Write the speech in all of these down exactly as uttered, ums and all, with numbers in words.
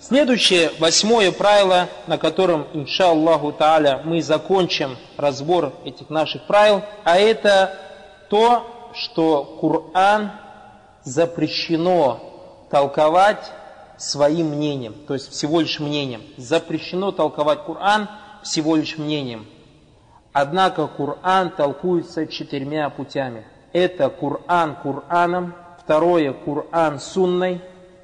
Следующее, восьмое правило, на котором, инша Аллаху Тааля, мы закончим разбор этих наших правил, а это то, что Коран запрещено толковать своим мнением, то есть всего лишь мнением. Запрещено толковать Коран всего лишь мнением. Однако Коран толкуется четырьмя путями. Это Коран Кораном, второе Коран Сунной,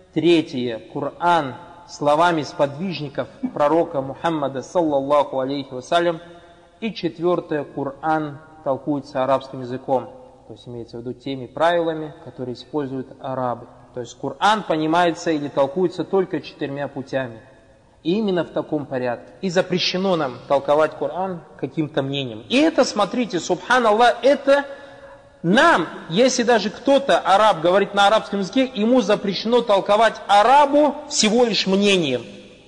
третье Коран словами сподвижников пророка Мухаммада саллаллаху алейхи вассалям, и четвертое Коран толкуется арабским языком, то есть имеется в виду теми правилами, которые используют арабы. То есть Коран понимается или толкуется только четырьмя путями. И именно в таком порядке. И запрещено нам толковать Коран каким-то мнением. И это, смотрите, субханаллах, это нам, если даже кто-то, араб, говорит на арабском языке, ему запрещено толковать арабу всего лишь мнением.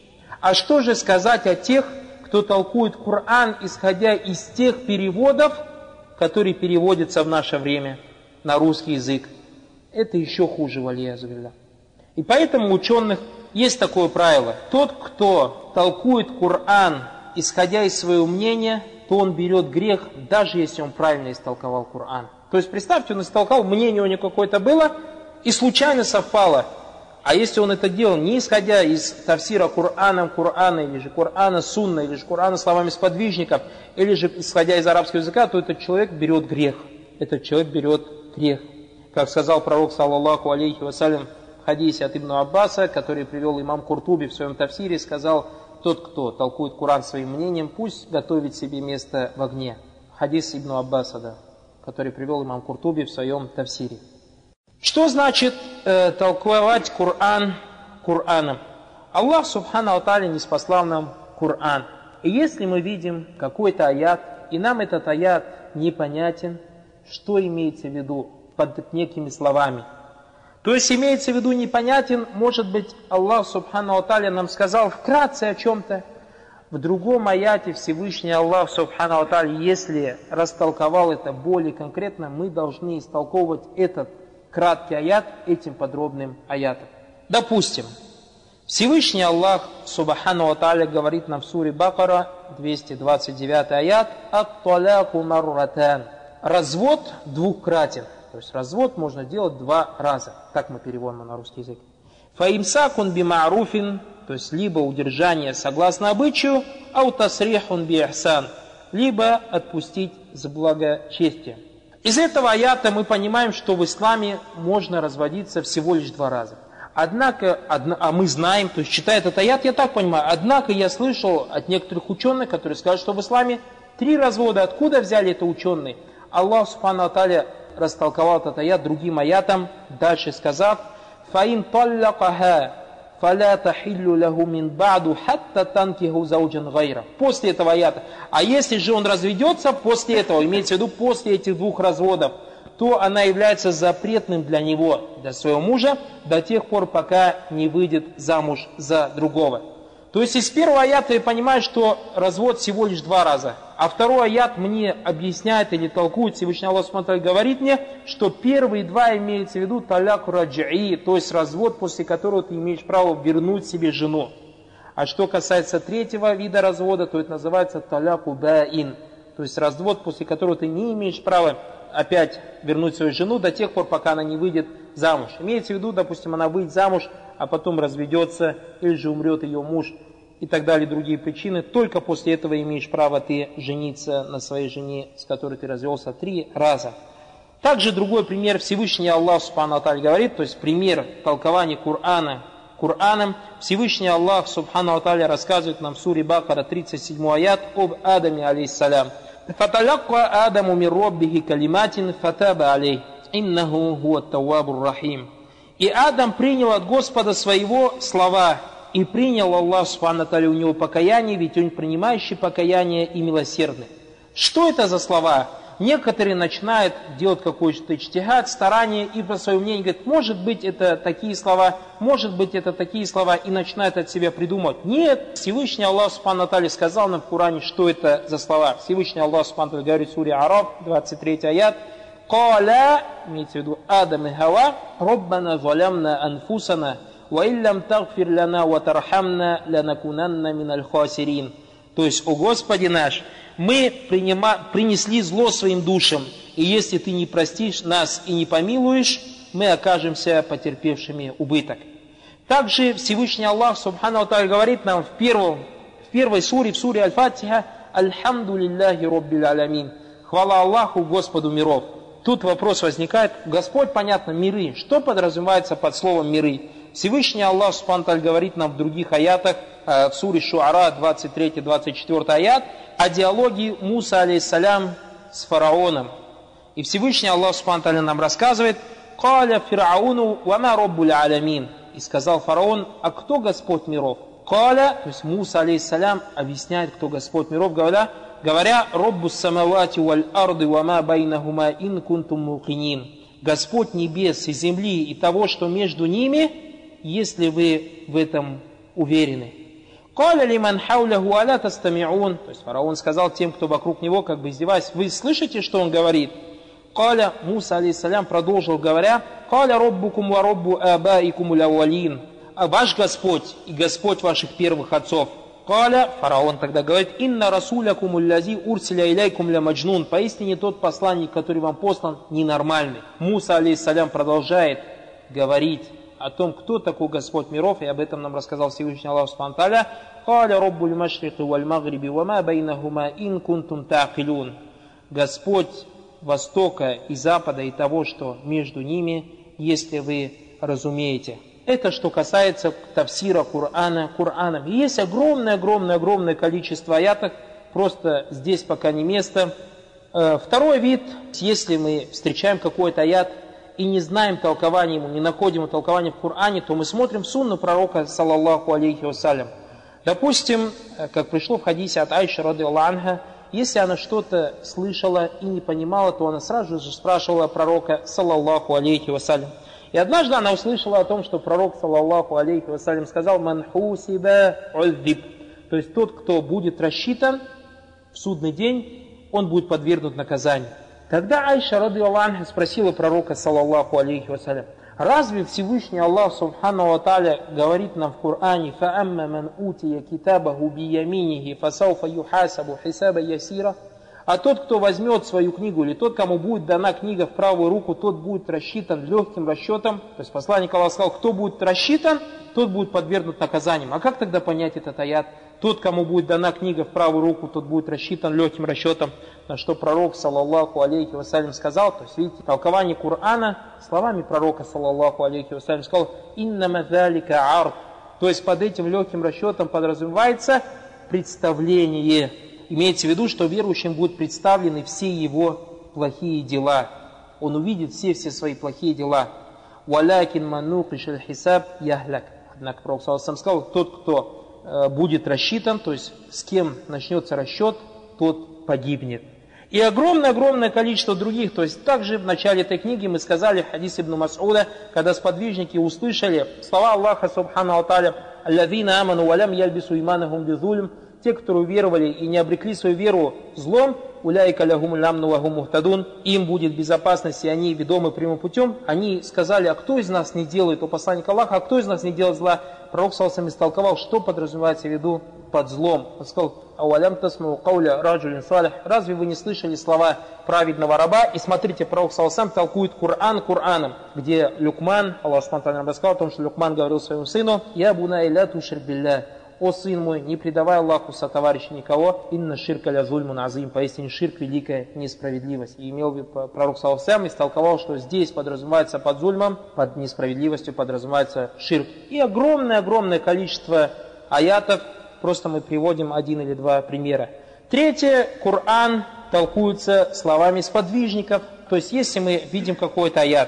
А что же сказать о тех, кто толкует Коран, исходя из тех переводов, которые переводятся в наше время на русский язык? Это еще хуже, валиязу билля. И поэтому у ученых есть такое правило. Тот, кто толкует Коран, исходя из своего мнения, то он берет грех, даже если он правильно истолковал Коран. То есть, представьте, он истолковал, мнение у него какое-то было, и случайно совпало. А если он это делал, не исходя из тафсира Кораном Корана, или же Корана Сунна, или же Корана словами сподвижников, или же исходя из арабского языка, то этот человек берет грех. Этот человек берет грех. Как сказал пророк, саллаллаху алейхи вассалям, в хадисе от Ибн Аббаса, который привел имам Куртуби в своем тафсире, сказал: тот, кто толкует Коран своим мнением, пусть готовит себе место в огне. Хадис Ибн Аббаса, да, который привел имам Куртуби в своем тафсире. Что значит э, толковать Коран Кораном? Аллах субхану ва тааля ниспослал нам Коран. И если мы видим какой-то аят, и нам этот аят непонятен, что имеется в виду под некими словами? То есть имеется в виду непонятен, может быть, Аллах субхану ва тааля нам сказал вкратце о чем-то. В другом аяте Всевышний Аллах субхану ва тааля, если растолковал это более конкретно, мы должны истолковывать этот краткий аят этим подробным аятом. Допустим, Всевышний Аллах субхану ва тааля говорит нам в суре Бакара, двести двадцать девятый аят: «Ат-таляку марратан». Развод двукратен. То есть развод можно делать два раза. Так мы переводим на русский язык. «Фаимсакун бима'руфин», то есть либо удержание согласно обычаю, «ау тасрихун би'ихсан», либо отпустить с благочестием. Из этого аята мы понимаем, что в исламе можно разводиться всего лишь два раза. Однако, одна, а мы знаем, то есть читая этот аят, я так понимаю, однако я слышал от некоторых ученых, которые скажут, что в исламе три развода. Откуда взяли это ученые? Аллах субхану ва тааля растолковал этот аят другим аятом, дальше сказав: «Фаин таллакаха фаля тахиллю лаху мин ба'ду хатта танкиху зауджан гайра». После этого аята. А если же он разведется после этого, имеется в виду после этих двух разводов, то она является запретным для него, для своего мужа, до тех пор, пока не выйдет замуж за другого. То есть из первого аята я понимаю, что развод всего лишь два раза. А второй аят мне объясняет или толкует, Всевышний Аллах субхану ва тааля говорит мне, что первые два имеются в виду таляк раджаи, то есть развод, после которого ты имеешь право вернуть себе жену. А что касается третьего вида развода, то это называется таляку баин, то есть развод, после которого ты не имеешь права опять вернуть свою жену до тех пор, пока она не выйдет замуж. Имеется в виду, допустим, она выйдет замуж, а потом разведется, или же умрет ее муж, и так далее, другие причины. Только после этого имеешь право ты жениться на своей жене, с которой ты развелся три раза. Также другой пример, Всевышний Аллах субхану ва тааля говорит, то есть пример толкования Корана Кораном, Всевышний Аллах субхану ва тааля рассказывает нам в суре Бакара, тридцать седьмой аят, об Адаме алейхиссалям. «Фаталякка Адаму мир роббихи калиматин фатаба алейх, иннаху хуа тауабур рахим». И Адам принял от Господа своего слова, и принял Аллах субхану ва тааля у него покаяние, ведь он принимающий покаяние и милосердный. Что это за слова? Некоторые начинают делать какой-то ичтихад, старание, и по своему мнению говорят, может быть это такие слова, может быть это такие слова, и начинают от себя придумывать. Нет, Всевышний Аллах субхану ва тааля сказал нам в Коране, что это за слова. Всевышний Аллах субхану ва тааля говорит в суре Араф, двадцать третий аят, «Каля», имеется в виду Адам и Хава, «Роббана залямна анфусана, «Ва иллям тагфир ляна ва тархамна лянакунанна миналь хасирин». То есть, о Господи наш, мы принима, принесли зло своим душам, и если Ты не простишь нас и не помилуешь, мы окажемся потерпевшими убыток. Также Всевышний Аллах Субхану ва Тааля говорит нам в, первом, в первой суре, в суре Аль-Фатиха: «Альхамду лилляхи роббил алямин». Хвала Аллаху, Господу миров. Тут вопрос возникает: Господь, понятно, миры. Что подразумевается под словом миры? Всевышний Аллах Субхану ва Тааля говорит нам в других аятах, в суре Шуара, двадцать третий двадцать четвёртый аят, о диалоге Муса алейхиссалям с фараоном. И Всевышний Аллах Субхану ва Тааля нам рассказывает: «Каля фирауну вама роббуль алямин». И сказал фараон: а кто Господь миров? Каля, то есть Муса алейхиссалям объясняет, кто Господь миров, говоря, говоря «Роббус самавати валь арды вама байнахума ин кунтум мукинин». Господь небес и земли и того, что между ними, если вы в этом уверены. «Каля лиман хауляху аля тастамиун». То есть фараон сказал тем, кто вокруг него, как бы издеваясь: вы слышите, что он говорит? Каля, Муса алейхиссалям продолжил, говоря: «Каля роббукум ва роббу абаикум лавалин». А ваш Господь и Господь ваших первых отцов. Каля, фараон тогда говорит: «Инна расулякум уллязи урсиля иляйкум ля маджнун». Поистине тот посланник, который вам послан, ненормальный. Муса алейхиссалям продолжает говорить о том, кто такой Господь миров, и об этом нам рассказал Всевышний Аллах Субхану ва Тааля. «Каля роббуль машрики валь магриби вама байнахума ин кунтум таакилун». Господь Востока и Запада и того, что между ними, если вы разумеете. Это что касается тафсира Корана Кораном. И есть огромное-огромное-огромное количество аятов, просто здесь пока не место. Второй вид, если мы встречаем какой-то аят и не знаем толкования ему, не находим толкования в Коране, то мы смотрим в сунну пророка, саллаллаху алейхи вассалям. Допустим, как пришло в хадисе от Айши радиаллаху анха, если она что-то слышала и не понимала, то она сразу же спрашивала пророка, саллаллаху алейхи вассалям. И однажды она услышала о том, что пророк, саллаллаху алейхи вассалям, сказал: «Ман хусиба уззиб». То есть тот, кто будет рассчитан в судный день, он будет подвергнут наказанию. Тогда Айша радиаллаху анха спросила пророка, саллаллаху алейхи вассалям: разве Всевышний Аллах Субхану ва Тааля говорит нам в Коране: «Фаамма ман утия китабаху бияминихи фасауфа юхасабу хисаба ясира»? А тот, кто возьмет свою книгу, или тот, кому будет дана книга в правую руку, тот будет рассчитан легким расчетом. То есть посланник Аллаха сказал: кто будет рассчитан, тот будет подвергнут наказаниям. А как тогда понять этот аят? Тот, кому будет дана книга в правую руку, тот будет рассчитан легким расчетом. На что пророк, саллаллаху алейхи вассалям, сказал, то есть, видите, толкование Корана словами пророка, саллаллаху алейхи вассалям, сказал: «Иннама залика ард». То есть под этим легким расчетом подразумевается представление. Имеется в виду, что верующим будут представлены все его плохие дела. Он увидит все-все свои плохие дела. «Валякин манукиш аль-хисаб яхляк». Однако пророк саллаллаху сказал: тот, кто э, будет рассчитан, то есть с кем начнется расчет, тот погибнет. И огромное-огромное количество других. То есть также в начале этой книги мы сказали хадис Ибн Мас'уда, когда сподвижники услышали слова Аллаха Субхану ва Тааля: «Аллазина аману валям ялбису иманахум бизульм». Те, которые уверовали и не обрекли свою веру злом, уляйка лягум лямну вагум мухтадун, им будет безопасность, и они ведомы прямым путем. Они сказали: а кто из нас не делает, о посланник Аллаха, а кто из нас не делает зла? Пророк саллаллаху алейхи истолковал, что подразумевается в виду под злом. Он сказал: «Ауалям тасмау кауля раджулин салих». Разве вы не слышали слова праведного раба? И смотрите, пророк саллаллаху алейхи толкует Коран Кораном, где Люкман, Аллах субхану рассказал о том, что Люкман говорил своему сыну: «Я бунай ля тушрик билля». О сын мой, не предавай Аллаху сотоварища никого, инна ширка ля зульмун азим, поистине ширк великая несправедливость. И имел в виду пророк саллаллаху алейхи истолковал, что здесь подразумевается под зульмом, под несправедливостью подразумевается ширк. И огромное-огромное количество аятов, просто мы приводим один или два примера. Третье, Коран толкуется словами сподвижников. То есть если мы видим какой-то аят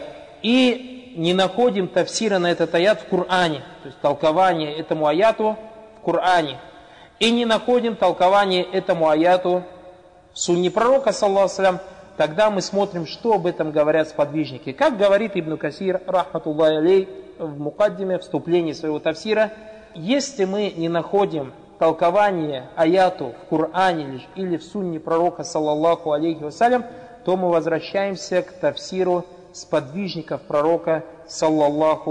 и не находим тафсира на этот аят в Коране, то есть толкование этому аяту Коране, и не находим толкование этому аяту в сунне пророка, саллаллаху алейхи, тогда мы смотрим, что об этом говорят сподвижники. Как говорит Ибн Касир, рахматуллахи алейх, в мукаддиме, вступлении своего тафсира: если мы не находим толкование аяту в Коране или в сунне пророка, саллаллаху алейхи вассалям, то мы возвращаемся к тафсиру сподвижников пророка, саллаллаху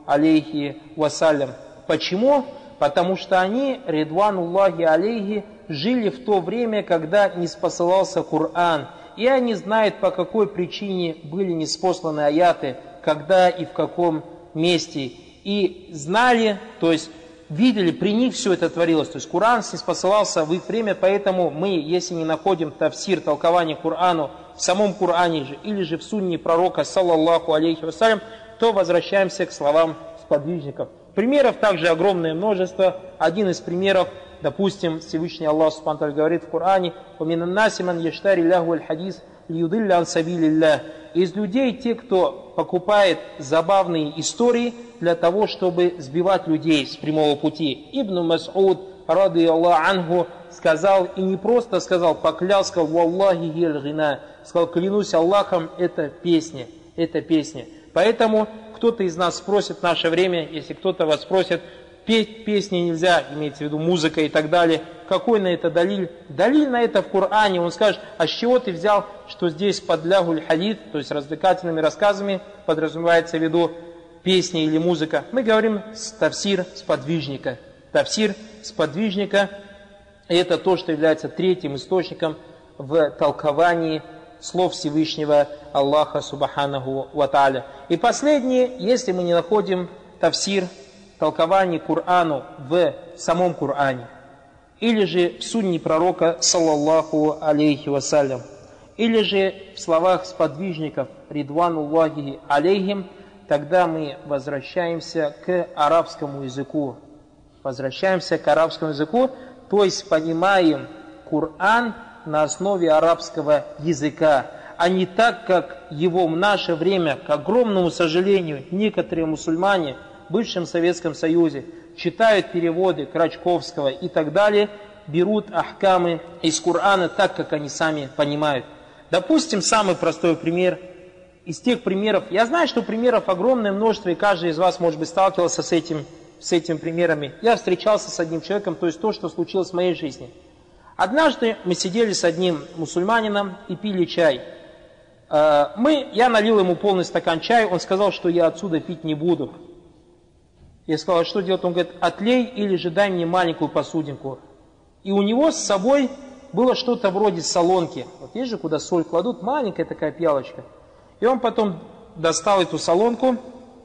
алейхи вассалям. Почему? Потому что они, ридвануллахи алейхи, жили в то время, когда не спосылался Коран. И они знают, по какой причине были ниспосланы аяты, когда и в каком месте. И знали, то есть видели, при них все это творилось. То есть Коран не спосылался в их время, поэтому мы, если не находим тафсир, толкование Корану в самом Коране же, или же в сунне пророка, саллаллаху алейхи вассалям, то возвращаемся к словам сподвижников. Примеров также огромное множество. Один из примеров, допустим, Всевышний Аллах Субхану ва Тааля говорит в Коране: «Вамин аннаси ман яштари лаху аль-хадис лиюдилля ан сабилиллах». Из людей те, кто покупает забавные истории для того, чтобы сбивать людей с прямого пути. Ибн Мас'уд, ради Аллаху анху, сказал, и не просто сказал, поклялся, сказал: «Валлахи хияль гина», сказал: «Клянусь Аллахом, это песня, это песня». Поэтому кто-то из нас спросит в наше время, если кто-то вас спросит, петь песни нельзя, имеется в виду музыка и так далее, какой на это далиль? Далиль на это в Коране. Он скажет: а с чего ты взял, что здесь под лягуль хадид, то есть развлекательными рассказами, подразумевается в виду песни или музыка? Мы говорим с тафсир сподвижника. Тафсир сподвижника — это то, что является третьим источником в толковании слов Всевышнего Аллаха Субханаху ва Тааля. И последнее, если мы не находим тафсир, толкование Корану в самом Коране, или же в сунне пророка, саллаллаху алейхи вассалям, или же в словах сподвижников, ридвануллахи алейхим, тогда мы возвращаемся к арабскому языку. Возвращаемся к арабскому языку, то есть понимаем Коран на основе арабского языка, а не так, как его в наше время, к огромному сожалению, некоторые мусульмане в бывшем Советском Союзе читают переводы Крачковского и так далее, берут ахкамы из Корана так, как они сами понимают. Допустим, самый простой пример из тех примеров. Я знаю, что примеров огромное множество, и каждый из вас, может быть, сталкивался с этим, с этими примерами. Я встречался с одним человеком, то есть то, что случилось в моей жизни. Однажды мы сидели с одним мусульманином и пили чай. Мы, я налил ему полный стакан чая, он сказал, что я отсюда пить не буду. Я сказал: а что делать? Он говорит: отлей или же дай мне маленькую посудинку. И у него с собой было что-то вроде солонки. Вот есть же, куда соль кладут, маленькая такая пиалочка. И он потом достал эту солонку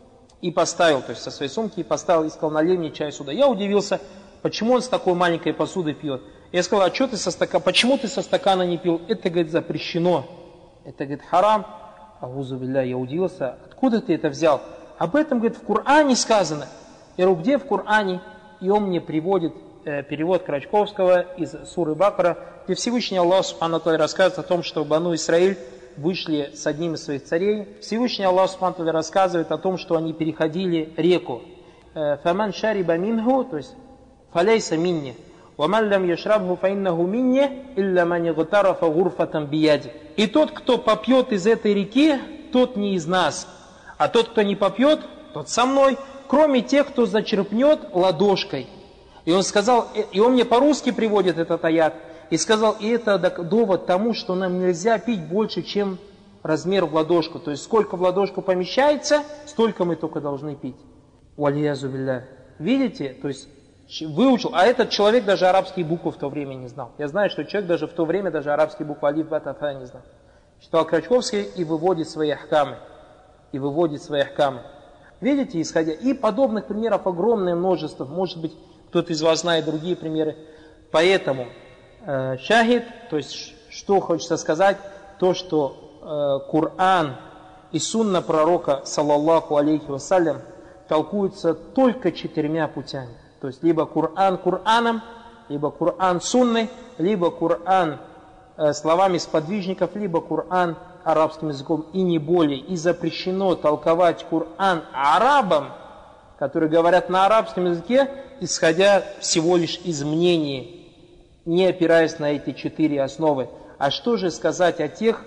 и поставил, то есть со своей сумки, и поставил, и сказал: налей мне чай сюда. Я удивился, почему он с такой маленькой посуды пьет. Я сказал: а что ты со стакана, почему ты со стакана не пил? Это, говорит, запрещено. Это, говорит, харам. Аузу билля, я удивился. Откуда ты это взял? Об этом, говорит, в Коране сказано. Я говорю: где в Коране? И он мне приводит э, перевод Крачковского из суры Бакара, где Всевышний Аллах Субхану ва Тааля рассказывает о том, что Бану Исраиль вышли с одним из своих царей. Всевышний Аллах Субхану ва Тааля рассказывает о том, что они переходили реку. «Фаман шариба минху», то есть «фаляйса минни». «Ваман лям яшрабху фаиннаху минни, илля ман игтарафа гурфатан бияди». И тот, кто попьет из этой реки, тот не из нас. А тот, кто не попьет, тот со мной, кроме тех, кто зачерпнет ладошкой. И он сказал, и он мне по-русски приводит этот аят, и сказал: и это довод тому, что нам нельзя пить больше, чем размер в ладошку. То есть сколько в ладошку помещается, столько мы только должны пить. Валиязу билля. Видите? То есть выучил. А этот человек даже арабские буквы в то время не знал. Я знаю, что человек даже в то время даже арабские буквы алиф, ба, та, та не знал. Читал Крачковский и выводит свои ахкамы. И выводит свои ахкамы. Видите, исходя. И подобных примеров огромное множество. Может быть, кто-то из вас знает другие примеры. Поэтому э, шахид, то есть что хочется сказать, то, что э, Коран и сунна пророка, саллаллаху алейхи вассалям, толкуются только четырьмя путями. То есть либо Коран Кораном, либо Коран сунной, либо Коран э, словами сподвижников, либо Коран арабским языком, и не более. И запрещено толковать Коран арабам, которые говорят на арабском языке, исходя всего лишь из мнений, не опираясь на эти четыре основы. А что же сказать о тех,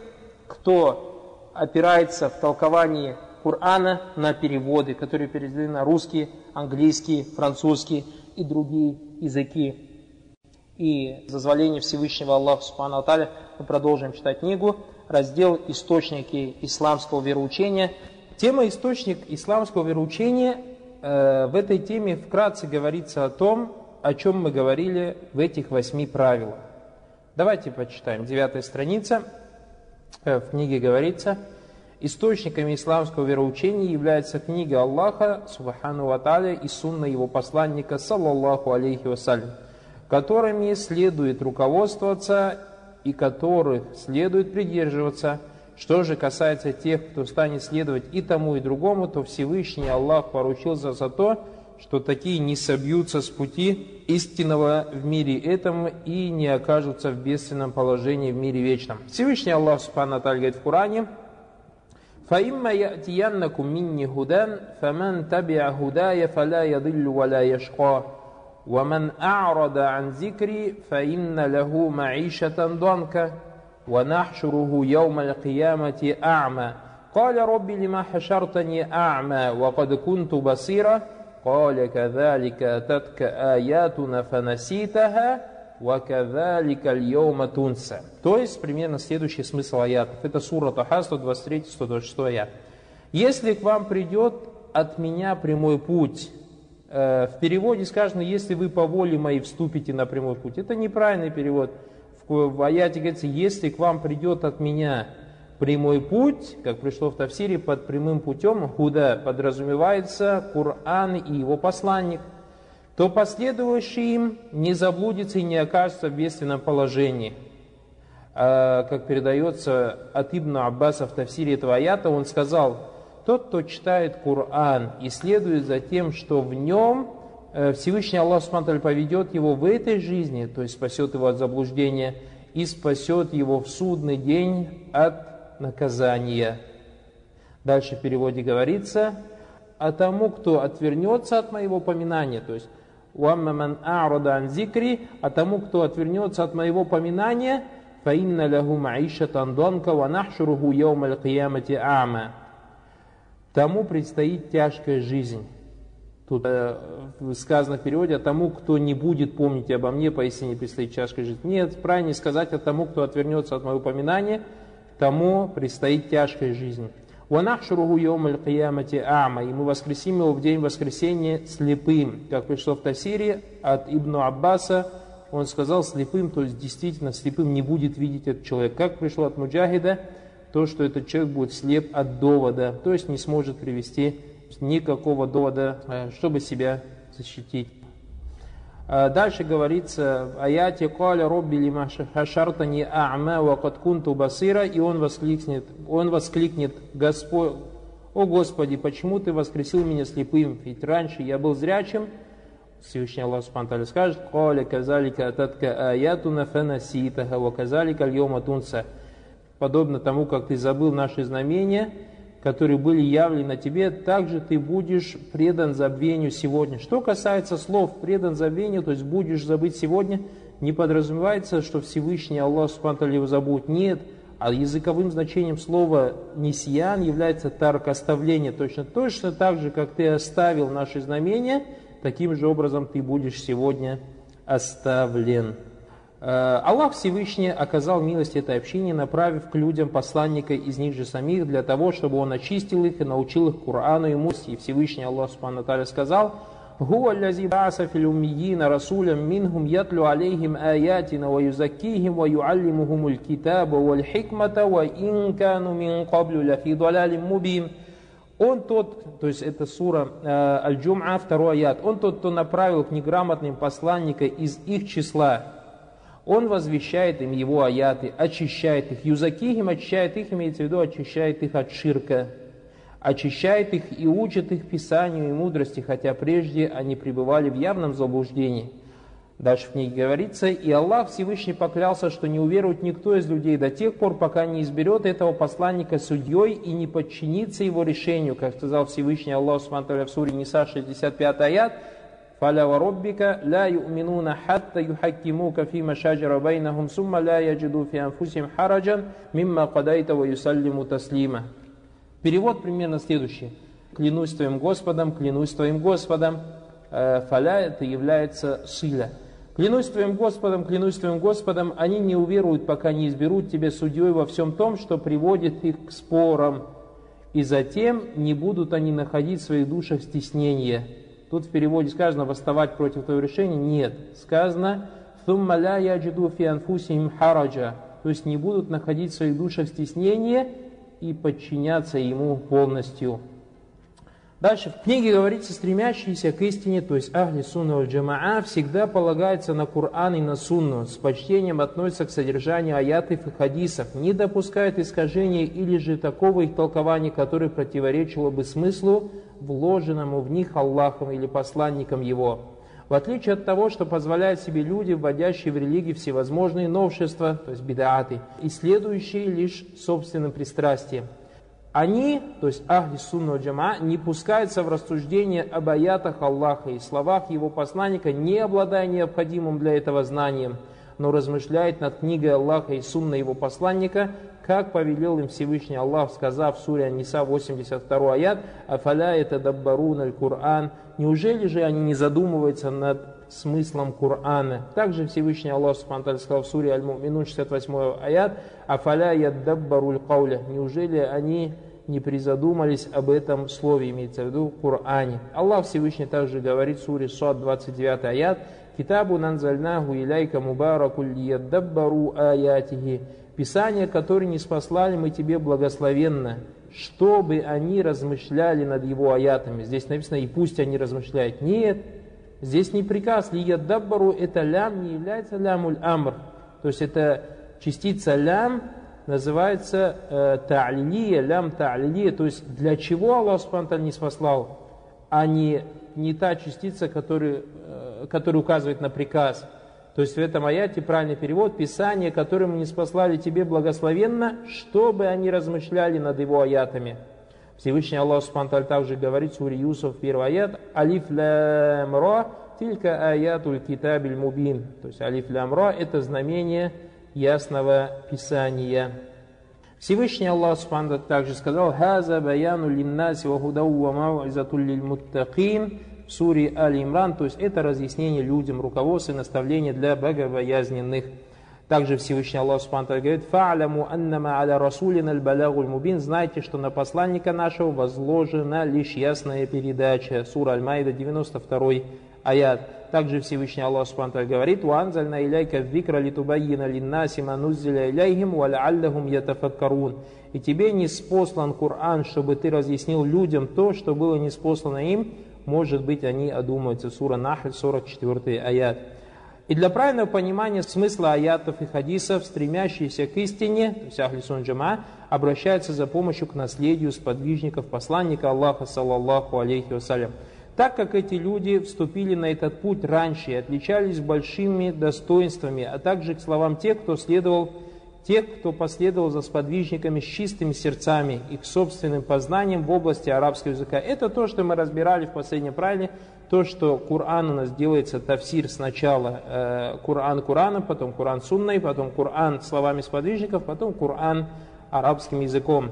кто опирается в толковании Корана на переводы, которые переведены на русский, английский, французский и другие языки. И с дозволения Всевышнего Аллаха Субхану ва Тааля мы продолжим читать книгу, раздел «Источники исламского вероучения». Тема «Источник исламского вероучения» в этой теме вкратце говорится о том, о чем мы говорили в этих восьми правилах. Давайте почитаем. Девятая страница. В книге говорится: источниками исламского вероучения является книга Аллаха, субхану ва тааля, и сунна его посланника, саллаллаху алейхи вассалям, которыми следует руководствоваться и которых следует придерживаться. Что же касается тех, кто станет следовать и тому, и другому, то Всевышний Аллах поручился за то, что такие не собьются с пути истинного в мире этом и не окажутся в бедственном положении в мире вечном. Всевышний Аллах субхану ва тааля говорит в Коране: فَإِمَّا يَأْتِيَنَّكُمْ مِنِّي هُدًى فَمَنْ تَبِعَ هُدَايَ فَلَا يَضِلُّ وَلَا يَشْقَى وَمَنْ أَعْرَضَ عَنْ ذِكْرِي فَإِنَّ لَهُ مَعِيشَةً ضَنكًا وَنَحْشُرُهُ يَوْمَ الْقِيَامَةِ أَعْمَى قَالَ رَبِّ لِمَ حَشَرْتَنِي أَعْمَى وَقَدْ كُنْتُ بَصِيرًا قَالَ كَذَلِكَ أَتَتْكَ آيَاتُنَا فَنَسِيتَهَا وَكَذَلِكَ الْيَوْمَ تُنْسَى. То есть примерно следующий смысл аятов. Это сура Таха, сто двадцать три — сто двадцать шесть аят. Если к вам придет от меня прямой путь, э, в переводе сказано: если вы по воле моей вступите на прямой путь. Это неправильный перевод. В, в аяте говорится: если к вам придет от меня прямой путь, как пришло в Тафсире, под прямым путем, худа, подразумевается Коран и его посланник, то последующий им не заблудится и не окажется в бедственном положении. А, как передается от Ибн Аббаса в Тафсире этого аята, он сказал: тот, кто читает Коран и следует за тем, что в нем Всевышний Аллах субхану ва тааля поведет его в этой жизни, то есть спасет его от заблуждения и спасет его в судный день от наказания. Дальше в переводе говорится: а тому, кто отвернется от моего поминания, то есть «Уамма ман а'рада ан зикри», а тому, кто отвернется от моего поминания, «Фаинна лаху ма'ишатан донка ва нахшуруху яумаль киямати а'ма», тому предстоит тяжкая жизнь. Тут э, сказано в переводе: а тому, кто не будет помнить обо мне, поистине предстоит тяжкая жизнь. Нет, правильнее сказать: а тому, кто отвернется от моего поминания, тому предстоит тяжкая жизнь. «Ванахшуруху яумаль киямати а'ма», и мы воскресим его в день воскресения слепым, как пришло в Тафсире от Ибн Аббаса. Он сказал: слепым, то есть действительно слепым не будет видеть этот человек. Как пришло от Муджахида, то, что этот человек будет слеп от довода, то есть не сможет привести никакого довода, чтобы себя защитить. Дальше говорится в аяте: «Каля робби лима хашартани а'ма ва кад кунту басира», и он воскликнет, он воскликнет: Господь, о Господи, почему ты воскресил меня слепым? Ведь раньше я был зрячим. Всевышний Аллах субхану ва тааля скажет: «Каля казалика ататка аятуна фанаситаха ва казалика аль-йома тунса», подобно тому, как ты забыл наши знамения, которые были явлены тебе, также ты будешь предан забвению сегодня. Что касается слов «предан забвению», то есть будешь забыть сегодня, не подразумевается, что Всевышний Аллах субхану ва тааля его забудет. Нет, а языковым значением слова «нисьян» является тарк, оставление. Точно, точно так же, как ты оставил наши знамения, таким же образом ты будешь сегодня оставлен. Аллах Всевышний оказал милость этой общине, направив к людям посланника из них же самих, для того, чтобы он очистил их и научил их Корану и Мусе. И Всевышний Аллах субхану ва тааля сказал: «Хуа аллази ба'аса фил уммиина расулям минхум ятлу алейхим аятина ва юзаккихим ва юаллимухумуль китаба валь хикмата ва ин кану мин каблю лафи далалим мубин». Он тот, то есть это сура э, Аль-Джум'а, второй аят, он тот, кто направил к неграмотным посланника из их числа. Он возвещает им его аяты, очищает их. Юзакихим очищает их, имеется в виду, очищает их от ширка. Очищает их и учит их писанию и мудрости, хотя прежде они пребывали в явном заблуждении. Дальше в книге говорится: «И Аллах Всевышний поклялся, что не уверует никто из людей до тех пор, пока не изберет этого посланника судьей и не подчинится его решению». Как сказал Всевышний Аллах субхану ва тааля в суре Ниса, шестьдесят пятый аят: «Фаля ва роббика ла ю'минуна хатта юхаккимука фима шаджара байнахум сумма ла яджиду фи анфусихим хараджан мимма кадайта ва юсаллиму таслима». Перевод примерно следующий: «Клянусь твоим Господом, клянусь твоим Господом». Фаля — это является силя. «Клянусь твоим Господом, клянусь твоим Господом, они не уверуют, пока не изберут тебя судьей во всем том, что приводит их к спорам, и затем не будут они находить в своих душах стеснение. Тут в переводе сказано «восставать против того решения». Нет, сказано «ثُمَّ لَا يَجِدُوا فِي أَنفُسِهِمْ حَرَجًا», то есть не будут находить в своих душах стеснение и подчиняться ему полностью. Дальше в книге говорится, стремящиеся к истине, то есть ахли сунна валь джамаа, всегда полагается на Кур'ан и на сунну, с почтением относятся к содержанию аятов и хадисов, не допускают искажения или же такого их толкования, которое противоречило бы смыслу, вложенному в них Аллахом или посланником его. В отличие от того, что позволяют себе люди, вводящие в религии всевозможные новшества, то есть бидааты, и следующие лишь собственным пристрастием. Они, то есть ахли сунна валь джамаа, не пускаются в рассуждение об аятах Аллаха и словах его посланника, не обладая необходимым для этого знанием, но размышляют над книгой Аллаха и сунной его посланника, как повелел им Всевышний Аллах, сказав в суре Ан-Ниса восемьдесят второй аят: «Афаля ятадаббаруна аль-Кур'ан». Неужели же они не задумываются над смыслом Кур'ана? Также Всевышний Аллах Субхану ва Тааля сказал в суре Аль-Муминун шестьдесят восьмой аят: «Афаля яддаббару аль-кауля». Неужели они не призадумались об этом слове, имеется в виду Кур'ане? Аллах Всевышний также говорит в суре Сад двадцать девятый аят: «Китабу нанзальнаху иляйка мубараку лияддаббару аятихи». Писание, которое не спаслали мы тебе благословенно, чтобы они размышляли над его аятами. Здесь написано «и пусть они размышляют». Нет, здесь не приказ. Лияддаббару — это лям, не является лямуль амр. То есть это частица лям называется э, та'лилия, лям та'лилия. То есть для чего Аллах Субхану ва Тааля не спаслал, а не, не та частица, которая, э, которая указывает на приказ. То есть в этом аяте правильный перевод: «Писание, которое мы не спаслали тебе благословенно, чтобы они размышляли над его аятами». Всевышний Аллах Субхану ва Тааля также говорит в суре Юсуф, первый аят: «Алиф лям ра, тилька аятуль китабиль мубин». То есть алиф лям ра — это знамение ясного Писания. Всевышний Аллах Субхану ва Тааля также сказал: «Хаза баяну линнаси ва худау ва мау'изатуль лиль муттакин» в суре Аль-Имран, то есть это разъяснение людям, руководство и наставление для богобоязненных. Также Всевышний Аллах Субхану ва Тааля говорит: «Фа'ляму аннама аля расулина аль-балягуль мубин». Знайте, что на посланника нашего возложена лишь ясная передача. Сура Аль-Майда, девяносто второй аят. Также Всевышний Аллах Субхану ва Тааля говорит: «Уанзальна иляйка дзикра литубаййина линнаси ма нуззиля иляйхим ва ла'аллахум ятафаккарун». И тебе ниспослан Кур'ан, чтобы ты разъяснил людям то, что было ниспослано им, может быть, они одумаются. Сура Нахль, сорок четвёртый аят. И для правильного понимания смысла аятов и хадисов, стремящиеся к истине, то есть ахли сунна валь джамаа, обращаются за помощью к наследию сподвижников посланника Аллаха, саллаллаху алейхи вассалям. Так как эти люди вступили на этот путь раньше и отличались большими достоинствами, а также к словам тех, кто следовал Тех, кто последовал за сподвижниками с чистыми сердцами и к собственным познаниям в области арабского языка. Это то, что мы разбирали в последнем правиле, то, что Кур'ан у нас делается тафсир сначала э, Кур'ан Кур'аном, потом Кур'ан сунной, потом Кур'ан словами сподвижников, потом Кур'ан арабским языком.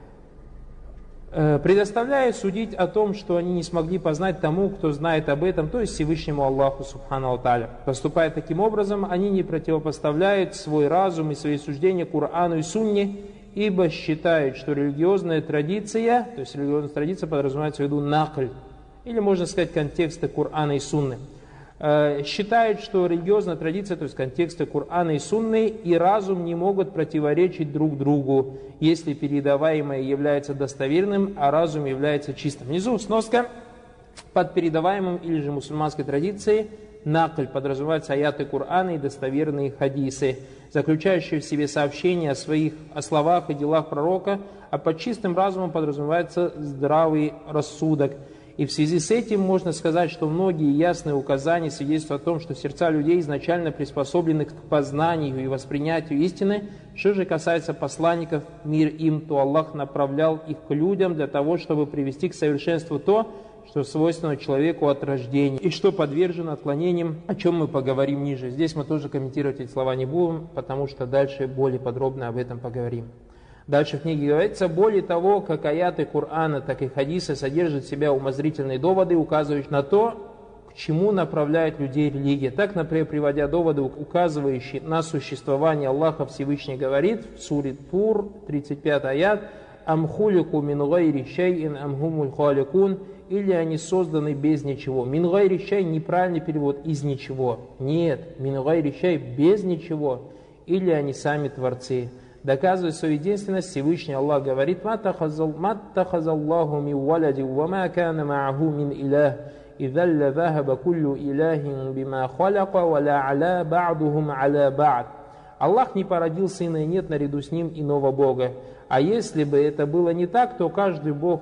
Э, предоставляя судить о том, что они не смогли познать тому, кто знает об этом, то есть Всевышнему Аллаху Субхану ва Тааля. Поступая таким образом, они не противопоставляют свой разум и свои суждения Кур'ану и Сунне, ибо считают, что религиозная традиция, то есть религиозная традиция подразумевается в виду накль, или можно сказать контексты Кур'ана и Сунны. Считают, что религиозная традиция, то есть контексты Кур'ана и Сунны, и разум не могут противоречить друг другу, если передаваемое является достоверным, а разум является чистым. Внизу сноска: под передаваемым или же мусульманской традицией накль подразумеваются аяты Кур'ана и достоверные хадисы, заключающие в себе сообщения о своих о словах и делах пророка, а под чистым разумом подразумевается здравый рассудок. И в связи с этим можно сказать, что многие ясные указания свидетельствуют о том, что сердца людей изначально приспособлены к познанию и воспринятию истины. Что же касается посланников, мир им, то Аллах направлял их к людям для того, чтобы привести к совершенству то, что свойственно человеку от рождения, и что подвержено отклонениям, о чем мы поговорим ниже. Здесь мы тоже комментировать эти слова не будем, потому что дальше более подробно об этом поговорим. Дальше в книге говорится: более того, как аяты Кур'ана, так и хадисы содержат в себе умозрительные доводы, указывающие на то, к чему направляет людей религия. Так, например, приводя доводы, указывающие на существование Аллаха, Всевышний говорит в суре Тур, тридцать пятый аят: ам хулику мин гайри шайин ам хумуль халикун, или они созданы без ничего. Мин гайри шай неправильный перевод, из ничего. Нет, мин гайри шай без ничего, или они сами творцы. Доказывая свою единственность, Всевышний Аллах говорит: «Маттахазаллаху мин валади, ва ма кана ма'аху мин илях, идза лазахаба куллю иляхин бима халяка, ва ла аля ба'духум аля ба'д». Аллах не породил сына, и нет наряду с ним иного Бога. А если бы это было не так, то каждый Бог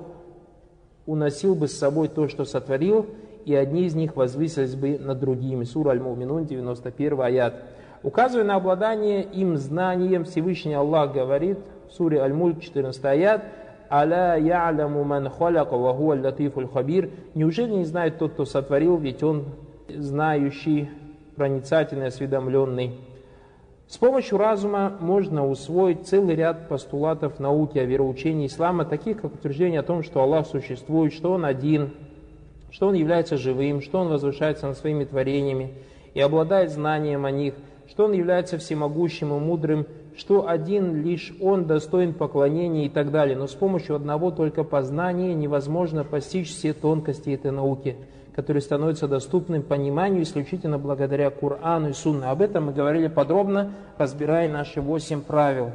уносил бы с собой то, что сотворил, и одни из них возвысились бы над другими. Сура Аль-Муминун, девяносто первый аят. Указывая на обладание им знанием, Всевышний Аллах говорит в суре Аль-Мульк, четырнадцатый аят: «Аля я'ляму ман халяка ва хуа латифуль хабир». Неужели не знает тот, кто сотворил, ведь он знающий, проницательный, осведомленный. С помощью разума можно усвоить целый ряд постулатов науки о вероучении ислама, таких как утверждение о том, что Аллах существует, что Он один, что Он является живым, что Он возвышается над своими творениями и обладает знанием о них, что Он является всемогущим и мудрым, что один лишь Он достоин поклонения и так далее. Но с помощью одного только познания невозможно постичь все тонкости этой науки, которые становятся доступным пониманию исключительно благодаря Корану и Сунне. Об этом мы говорили подробно, разбирая наши восемь правил.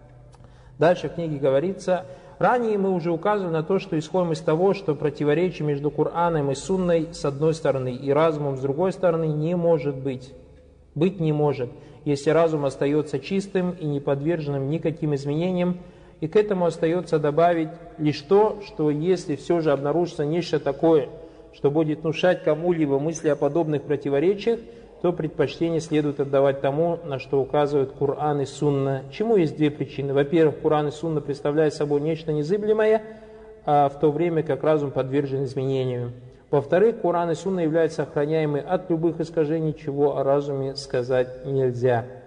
Дальше в книге говорится: ранее мы уже указывали на то, что исходим из того, что противоречие между Кораном и Сунной с одной стороны и разумом с другой стороны не может быть. Быть не может, если разум остается чистым и не подверженным никаким изменениям. И к этому остается добавить лишь то, что если все же обнаружится нечто такое, что будет внушать кому-либо мысли о подобных противоречиях, то предпочтение следует отдавать тому, на что указывают Коран и Сунна. Чему есть две причины. Во-первых, Коран и Сунна представляют собой нечто незыблемое, а в то время как разум подвержен изменениям. Во-вторых, Коран и Сунна являются охраняемыми от любых искажений, чего о разуме сказать нельзя.